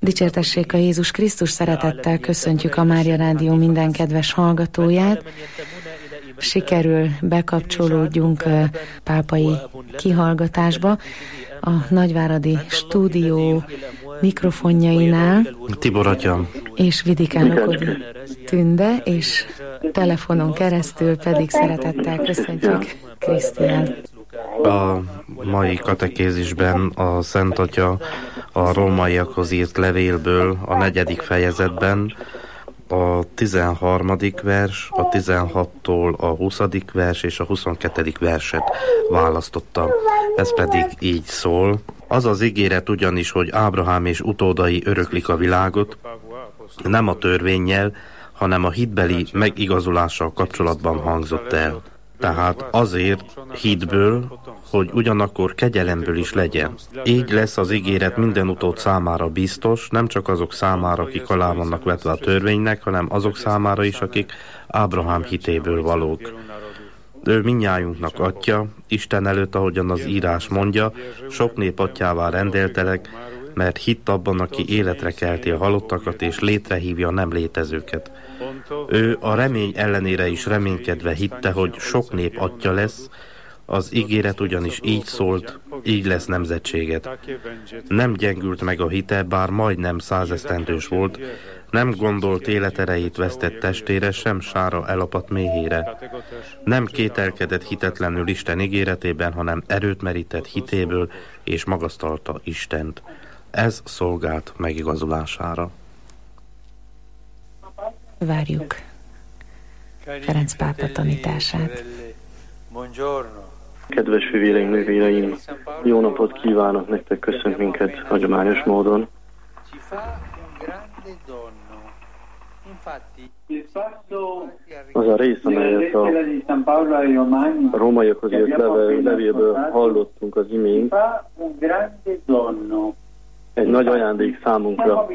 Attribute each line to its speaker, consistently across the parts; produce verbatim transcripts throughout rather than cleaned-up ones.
Speaker 1: Dicsértessék a Jézus Krisztus, szeretettel köszöntjük a Mária Rádió minden kedves hallgatóját. Sikerül bekapcsolódjunk a pápai kihallgatásba. A nagyváradi stúdió mikrofonjainál
Speaker 2: Tibor atyám
Speaker 1: és Vidikán Okodi Tünde, és telefonon keresztül pedig szeretettel köszöntjük Krisztián.
Speaker 2: A mai katekézisben a Szent Atya a rómaiakhoz írt levélből a negyedik fejezetben a tizenharmadik vers, a tizenhattól a huszadik vers és a huszonkettedik verset választotta. Ez pedig így szól. Az az ígéret ugyanis, hogy Ábrahám és utódai öröklik a világot, nem a törvénnyel, hanem a hitbeli megigazulással kapcsolatban hangzott el. Tehát azért hitből, hogy ugyanakkor kegyelemből is legyen. Így lesz az ígéret minden utód számára biztos, nem csak azok számára, akik alá vannak vetve a törvénynek, hanem azok számára is, akik Ábrahám hitéből valók. Ő mindnyájunknak atya, Isten előtt, ahogyan az írás mondja, sok nép atyává rendeltelek, mert hitt abban, aki életre kelti a halottakat és létrehívja a nem létezőket. Ő a remény ellenére is reménykedve hitte, hogy sok nép atya lesz, az ígéret ugyanis így szólt, így lesz nemzetséget. Nem gyengült meg a hite, bár majdnem százesztendős volt, nem gondolt életerejét vesztett testére, sem sára elapadt méhére. Nem kételkedett hitetlenül Isten ígéretében, hanem erőt merített hitéből, és magasztalta Istent. Ez szolgált megigazulására.
Speaker 1: Várjuk Ferenc pápa tanítását.
Speaker 3: Kedves fivéreim, nővéreim, jó napot kívánok nektek, köszönt minket hagyományos módon. Az a rész, amelyet a rómaiakhoz írt levélből hallottunk az imént, egy nagy ajándék számunkra,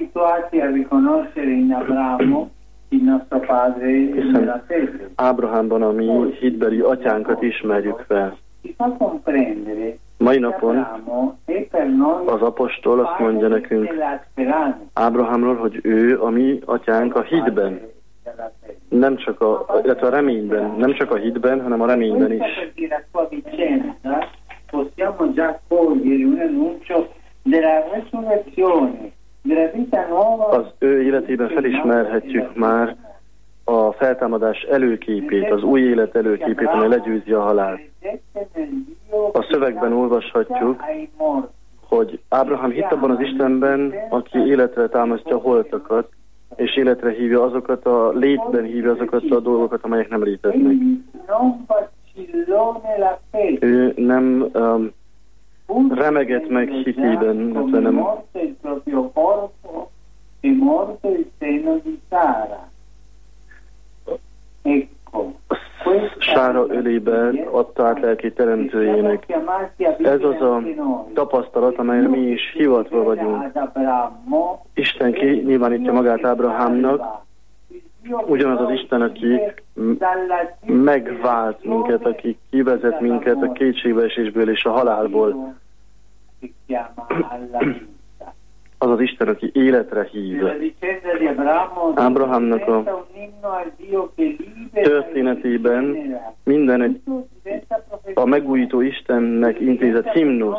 Speaker 3: hiszen Ábrahámban a mi hitbeli atyánkat ismerjük fel. Mai napon az apostol azt mondja nekünk Ábrahámról, hogy ő a mi atyánk a hitben, nem csak a, illetve a reményben, nem csak a hitben, hanem a reményben is. Az ő életében felismerhetjük már a feltámadás előképét, az új élet előképét, amely legyőzi a halált. A szövegben olvashatjuk, hogy Ábrahám hitt abban az Istenben, aki életre támasztja a holtakat, és életre hívja azokat, a létben hívja azokat a dolgokat, amelyek nem léteznek. Ő nem um, remegett meg hitében, nem. Sára ölébe adta át lelki teremtőjének. Ez az a tapasztalat, amelyre mi is hivatva vagyunk. Isten kinyilvánítja magát Ábrahámnak, ugyanaz az Isten, aki megvált minket, aki kivezet minket a kétségbeesésből és a halálból. Az az Isten, aki életre hív. Ábrahámnak a történetében minden egy a megújító Istennek intézett himnusz.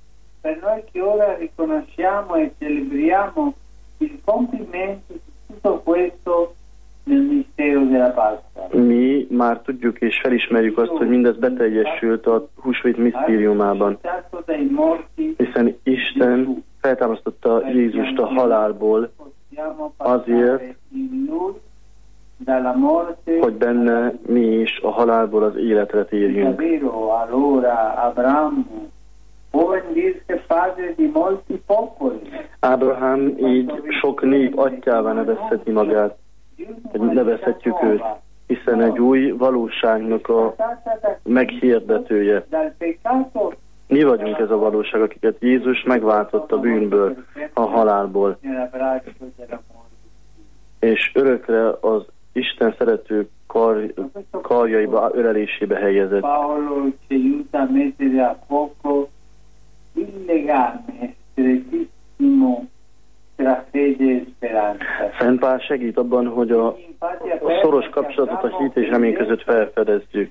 Speaker 3: Mi már tudjuk és felismerjük azt, hogy mindez beteljesült a húsvét misztériumában, hiszen Isten feltámasztotta Jézust a halálból azért, hogy benne mi is a halálból az életre térjünk. Ábrahám így sok nép atyává nevezheti magát, nevezhetjük őt, hiszen egy új valóságnak a meghirdetője. Mi vagyunk ez a valóság, akiket Jézus megváltott a bűnből, a halálból, és örökre az Isten szerető kar, karjaiba, ölelésébe helyezett. Szent Pál segít abban, hogy a, a szoros kapcsolatot a hit és remény között felfedezzük.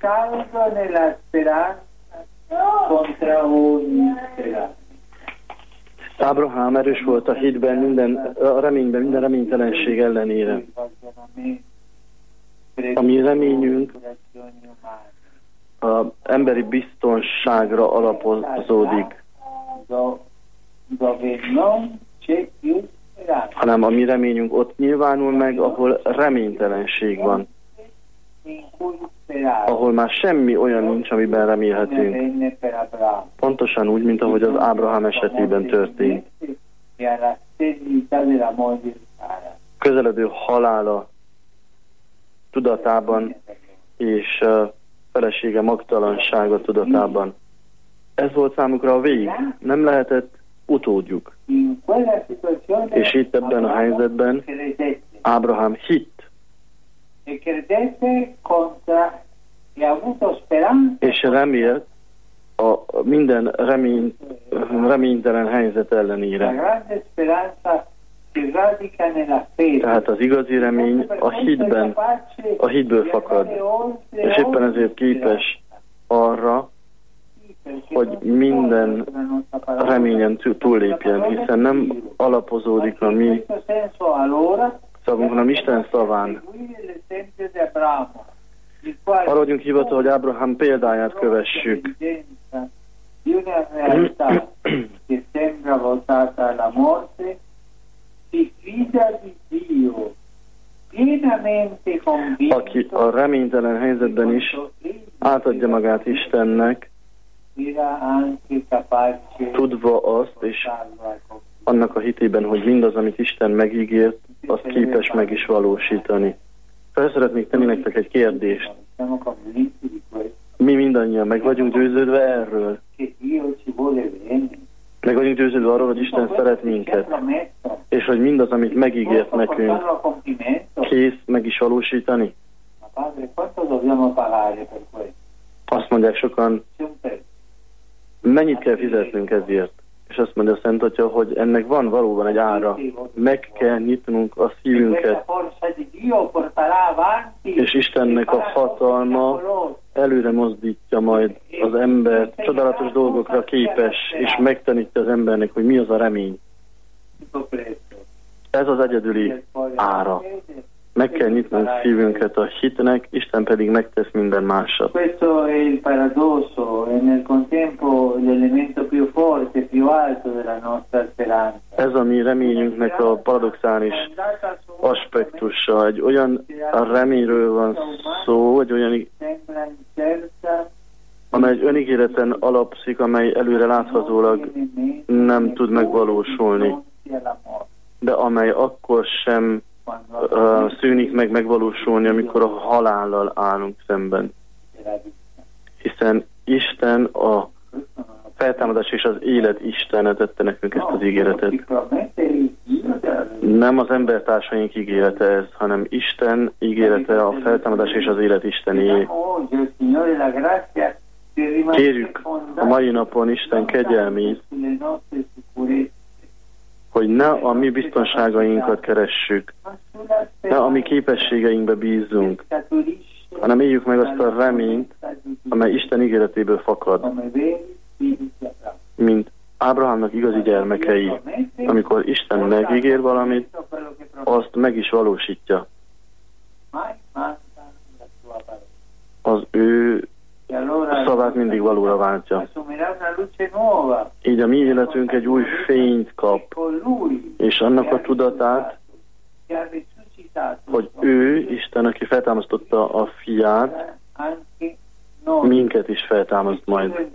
Speaker 3: Ábrahám erős volt a hitben, minden, a reményben, minden reménytelenség ellenére. A mi reményünk az emberi biztonságra alapozódik, hanem a mi reményünk ott nyilvánul meg, ahol reménytelenség van, ahol már semmi olyan nincs, amiben remélhetünk. Pontosan úgy, mint ahogy az Ábrahám esetében történt. Közeledő halála tudatában és felesége magtalansága tudatában. Ez volt számukra a vég. Nem lehetett utódjuk. És itt ebben a helyzetben Ábrahám hitt. És remélt a minden remény, reménytelen helyzet ellenére. Tehát az igazi remény a hitben, a hitből fakad. És éppen ezért képes arra, hogy minden reményen túllépjen, hiszen nem alapozódik a mi szavunk, hanem Isten szaván. Arra vagyunk hivatal, hogy Ábrahám példáját kövessük. Aki a reménytelen helyzetben is átadja magát Istennek, tudva azt, és annak a hitében, hogy mindaz, amit Isten megígért, azt képes meg is valósítani. Fel szeretnék tenni nektek egy kérdést. Mi mindannyian meg vagyunk győződve erről. Meg vagyunk győződve arról, hogy Isten szeret minket. És hogy mindaz, amit megígért nekünk, kész meg is valósítani. Azt mondják sokan, mennyit kell fizetnünk ezért? És azt mondja a Szent Atya, hogy ennek van valóban egy ára. Meg kell nyitnunk a szívünket. És Istennek a hatalma előre mozdítja majd az embert, csodálatos dolgokra képes, és megtanítja az embernek, hogy mi az a remény. Ez az egyedüli ára. Meg kell nyitnunk szívünket a hitnek, Isten pedig megtesz minden másat.
Speaker 4: Questo è il paradosso e nel contempo l'elemento più forte, più alto della nostra speranza.
Speaker 3: Ez a mi reményünknek a paradoxális aspektusa. Egy olyan reményről van szó, egy olyan, amely egy önigéreten alapszik, amely előre láthatólag nem tud megvalósulni, de amely akkor sem Uh, szűnik meg megvalósulni, amikor a halállal állunk szemben. Hiszen Isten a feltámadás és az élet Istene tette nekünk ezt az ígéretet. Nem az embertársaink ígérete ez, hanem Isten ígérete, a feltámadás és az élet Istené. Kérjük a mai napon Isten kegyelmét, hogy ne a mi biztonságainkat keressük, ne a mi képességeinkbe bízzunk, hanem éljük meg azt a reményt, amely Isten ígéretéből fakad, mint Ábrahámnak igazi gyermekei. Amikor Isten megígér valamit, azt meg is valósítja. Az ő szavát mindig valóra váltja. Így a mi életünk egy új fényt kap, és annak a tudatát, hogy ő, Isten, aki feltámasztotta a fiát, minket is feltámaszt majd.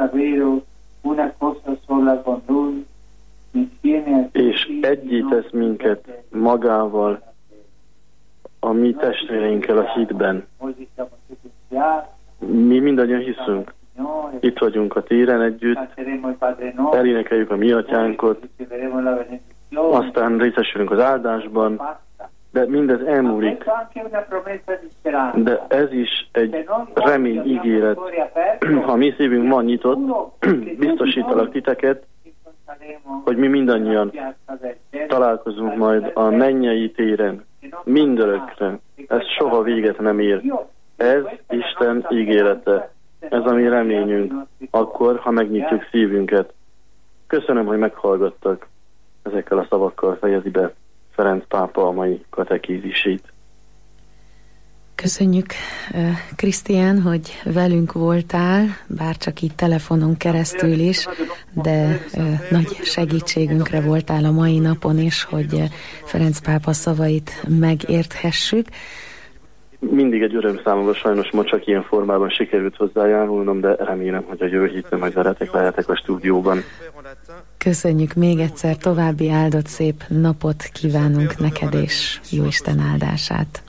Speaker 3: És egyé tesz minket magával, a mi testvéreinkkel a hitben. Mi mindannyian hiszünk. Itt vagyunk a téren együtt, elénekeljük a mi atyánkot, aztán részesülünk az áldásban, de mindez elmúlik. De ez is egy remény ígéret. Ha mi szívünk ma nyitott, biztosítalak titeket, hogy mi mindannyian találkozunk majd a mennyei téren, mindörökre. Ez soha véget nem ér. Ez Isten ígérete. Ez a mi reményünk, akkor, ha megnyitjuk szívünket. Köszönöm, hogy meghallgattak. Ezekkel a szavakkal fejezi be Ferenc pápa a mai katekézisét.
Speaker 1: Köszönjük, Krisztián, hogy velünk voltál, bár csak így telefonon keresztül is, de nagy segítségünkre voltál a mai napon is, hogy Ferenc pápa szavait megérthessük.
Speaker 3: Mindig egy öröm számomra, sajnos ma csak ilyen formában sikerült hozzájárulnom, de remélem, hogy a jövő héten majd veletek lehetek a stúdióban.
Speaker 1: Köszönjük még egyszer, további áldott szép napot kívánunk neked, és Jóisten áldását.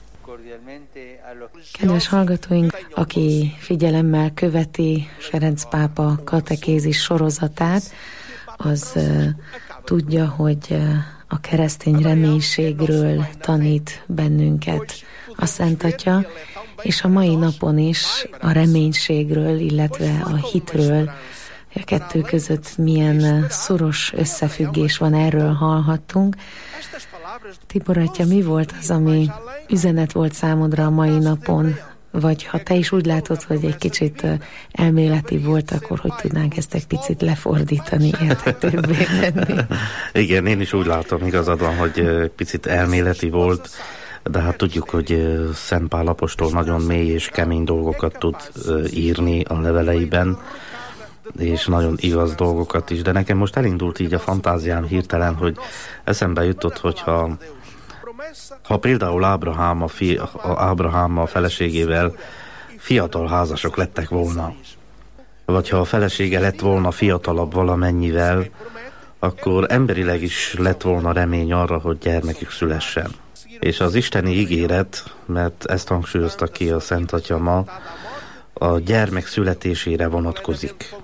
Speaker 1: Kedves hallgatóink, aki figyelemmel követi Ferenc pápa katekézis sorozatát, az uh, tudja, hogy uh, a keresztény reménységről tanít bennünket a Szent Atya, és a mai napon is a reménységről, illetve a hitről, a kettő között milyen szoros összefüggés van, erről hallhattunk. Tibor atya, mi volt az, ami üzenet volt számodra a mai napon, vagy ha te is úgy látod, hogy egy kicsit elméleti volt, akkor hogy tudnánk ezt egy picit lefordítani, érthetőbbé tenni?
Speaker 2: Igen, én is úgy látom, igazad van, hogy picit elméleti volt, de hát tudjuk, hogy Szent Pál apostol nagyon mély és kemény dolgokat tud írni a leveleiben, és nagyon igaz dolgokat is, de nekem most elindult így a fantáziám hirtelen, hogy eszembe jutott, hogyha ha például Ábrahám a, fi, a Ábrahám a feleségével fiatal házasok lettek volna, vagy ha a felesége lett volna fiatalabb valamennyivel, akkor emberileg is lett volna remény arra, hogy gyermekük szülessen. És az isteni ígéret, mert ezt hangsúlyozta ki a Szent Atya ma, a gyermek születésére vonatkozik.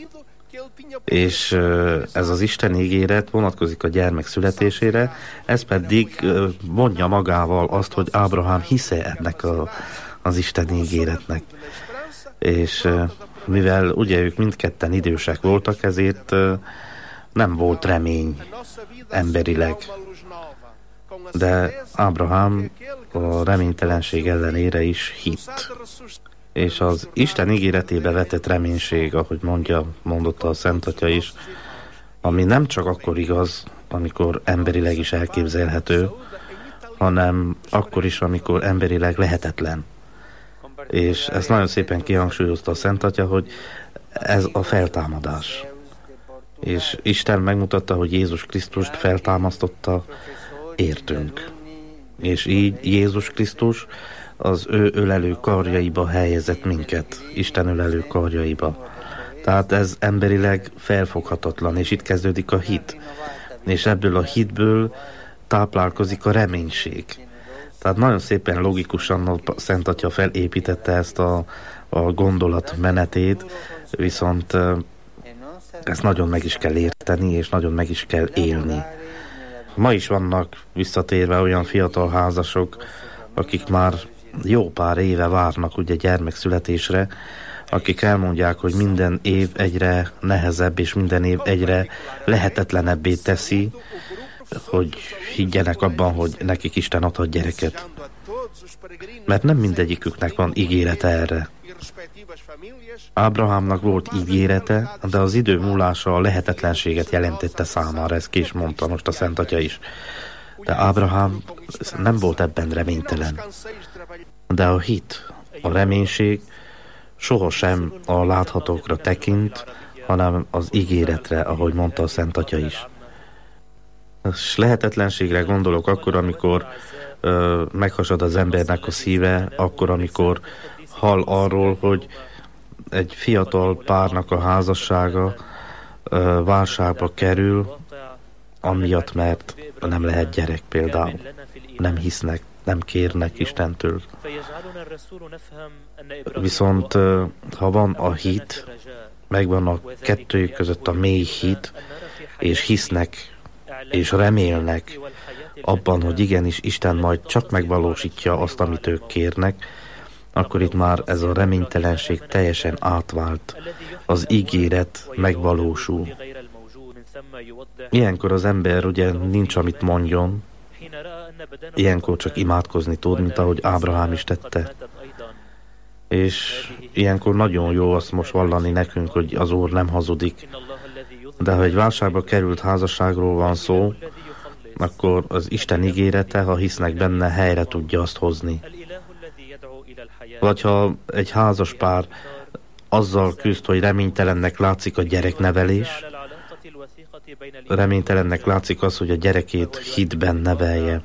Speaker 2: És ez az Isten ígéret vonatkozik a gyermek születésére, ez pedig mondja magával azt, hogy Ábrahám hisze ennek a, az Isten ígéretnek. És mivel ugye ők mindketten idősek voltak, ezért nem volt remény emberileg. De Ábrahám a reménytelenség ellenére is hitt. És az Isten ígéretébe vetett reménység, ahogy mondja, mondotta a Szent Atya is, ami nem csak akkor igaz, amikor emberileg is elképzelhető, hanem akkor is, amikor emberileg lehetetlen. És ezt nagyon szépen kihangsúlyozta a Szent Atya, hogy ez a feltámadás. És Isten megmutatta, hogy Jézus Krisztust feltámasztotta értünk. És így Jézus Krisztus az ő ölelő karjaiba helyezett minket, Isten ölelő karjaiba. Tehát ez emberileg felfoghatatlan, és itt kezdődik a hit. És ebből a hitből táplálkozik a reménység. Tehát nagyon szépen logikusan a Szent Atya felépítette ezt a, a gondolat menetét, viszont ezt nagyon meg is kell érteni, és nagyon meg is kell élni. Ma is vannak visszatérve olyan fiatal házasok, akik már jó pár éve várnak ugye gyermekszületésre, akik elmondják, hogy minden év egyre nehezebb, és minden év egyre lehetetlenebbé teszi, hogy higgyenek abban, hogy nekik Isten adhat gyereket. Mert nem mindegyiküknek van ígérete erre. Ábrahámnak volt ígérete, de az idő múlása a lehetetlenséget jelentette számára, ezt ki is mondta most a Szent Atya is. De Ábrahám nem volt ebben reménytelen. De a hit, a reménység sohasem a láthatókra tekint, hanem az ígéretre, ahogy mondta a Szent Atya is. És lehetetlenségre gondolok akkor, amikor ö, meghasad az embernek a szíve, akkor, amikor hall arról, hogy egy fiatal párnak a házassága ö, válságba kerül, amiatt, mert nem lehet gyerek például. Nem hisznek, nem kérnek Istentől. Viszont ha van a hit, megvan a kettő között a mély hit, és hisznek, és remélnek abban, hogy igenis Isten majd csak megvalósítja azt, amit ők kérnek, akkor itt már ez a reménytelenség teljesen átvált. Az ígéret megvalósul. Ilyenkor az ember ugye nincs, amit mondjon, ilyenkor csak imádkozni tud, mint ahogy Ábrahám is tette. És ilyenkor nagyon jó azt most vallani nekünk, hogy az Úr nem hazudik. De ha egy válságba került házasságról van szó, akkor az Isten ígérete, ha hisznek benne, helyre tudja azt hozni. Vagy ha egy házas pár azzal küzd, hogy reménytelennek látszik a gyereknevelés, reménytelennek látszik az, hogy a gyerekét hitben nevelje.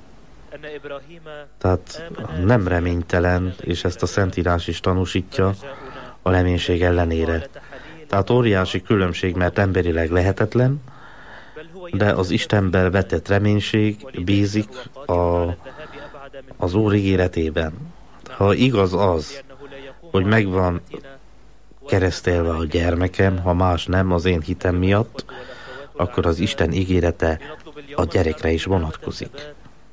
Speaker 2: Tehát nem reménytelen, és ezt a Szentírás is tanúsítja, a reménység ellenére. Tehát óriási különbség, mert emberileg lehetetlen, de az Istenben vetett reménység bízik a, az Úr ígéretében. Ha igaz az, hogy megvan keresztelve a gyermekem, ha más nem az én hitem miatt, akkor az Isten ígérete a gyerekre is vonatkozik.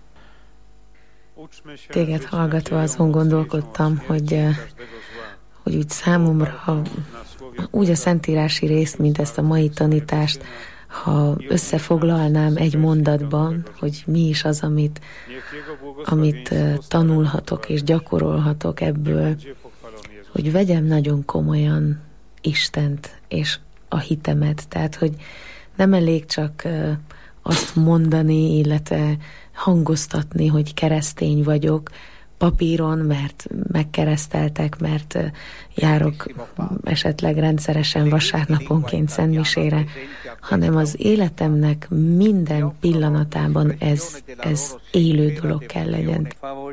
Speaker 1: Téged hallgatva azon gondolkodtam, hogy, hogy úgy számomra úgy a szentírási részt, mint ezt a mai tanítást, ha összefoglalnám egy mondatban, hogy mi is az, amit, amit tanulhatok és gyakorolhatok ebből, hogy vegyem nagyon komolyan Istent és a hitemet. Tehát, hogy nem elég csak azt mondani, illetve hangoztatni, hogy keresztény vagyok papíron, mert megkereszteltek, mert járok esetleg rendszeresen vasárnaponként szentmisére, hanem az életemnek minden pillanatában ez, ez élő dolog kell legyen.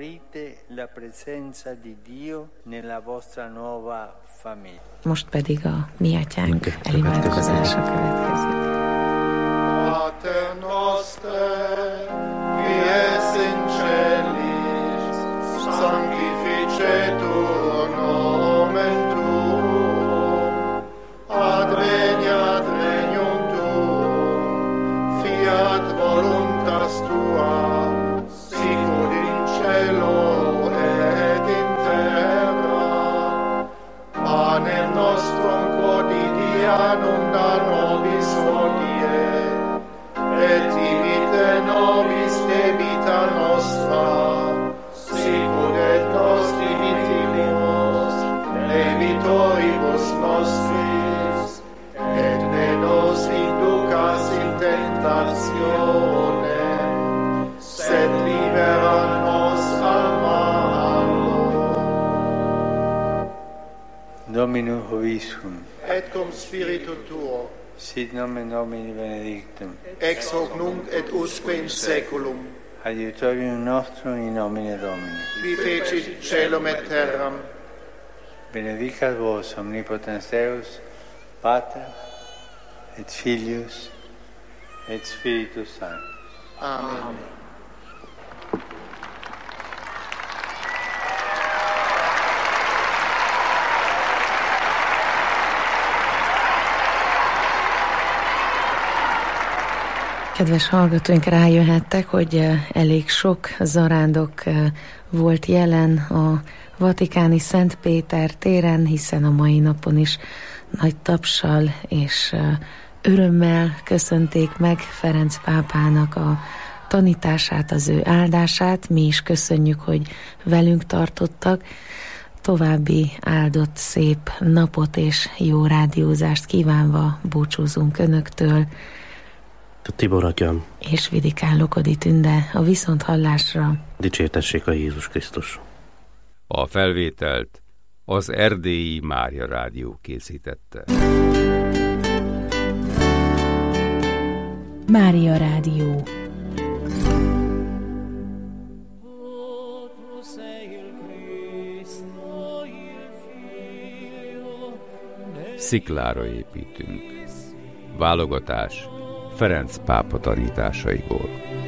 Speaker 1: Most pedig a Mi Atyánk elimádkozása következik.
Speaker 5: Pater noster, qui es in celis, sanctificetur nomen tuum, adveniat regnum tuum, fiat voluntas tua, sicut in cielo et in terra. Panem nostrum quotidianum da nobis hodie, et imite nobis debita nostra, sicut et nos dimitimus debitoribus nostris, et ne nos inducas in tentationem, sed libera nos a malo.
Speaker 6: Dominus vobiscum.
Speaker 5: Et cum spiritu tuo.
Speaker 6: Sit nomen Domini benedictum.
Speaker 5: Ex hoc nunc et usque in saeculum.
Speaker 6: Adiutorium nostrum in nomine Domini.
Speaker 5: Qui fecit caelum et terram.
Speaker 6: Benedicat vos omnipotens Deus, Pater et Filius et Spiritus Sanctus.
Speaker 5: Amen. Amen.
Speaker 1: Kedves hallgatóink, rájöhettek, hogy elég sok zarándok volt jelen a vatikáni Szent Péter téren, hiszen a mai napon is nagy tapssal és örömmel köszönték meg Ferenc pápának a tanítását, az ő áldását. Mi is köszönjük, hogy velünk tartottak. További áldott szép napot és jó rádiózást kívánva búcsúzunk Önöktől.
Speaker 2: Tibor atyám.
Speaker 1: És Vidikán Lokodi Tünde, a viszonthallásra.
Speaker 2: Dicsértessék a Jézus Krisztus.
Speaker 7: A felvételt az Erdélyi Mária Rádió készítette.
Speaker 8: Mária Rádió.
Speaker 7: Sziklára építünk. Válogatás Ferenc pápa tanításaiból.